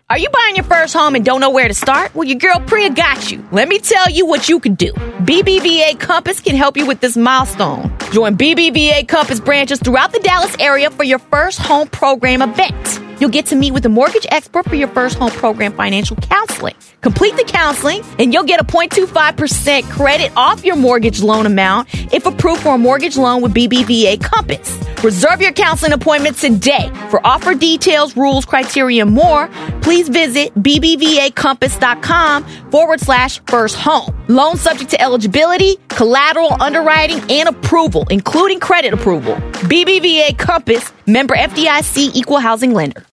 Are you buying your first home and don't know where to start? Well, your girl Priya got you. Let me tell you what you can do. BBVA Compass can help you with this milestone. Join BBVA Compass branches throughout the Dallas area for your first home program event. You'll get to meet with a mortgage expert for your first home program financial counseling. Complete the counseling, and you'll get a 0.25% credit off your mortgage loan amount if approved for a mortgage loan with BBVA Compass. Reserve your counseling appointment today. For offer details, rules, criteria, and more, please visit bbvacompass.com/first home. Loan subject to eligibility, collateral, underwriting, and approval, including credit approval. BBVA Compass, member FDIC, equal housing lender.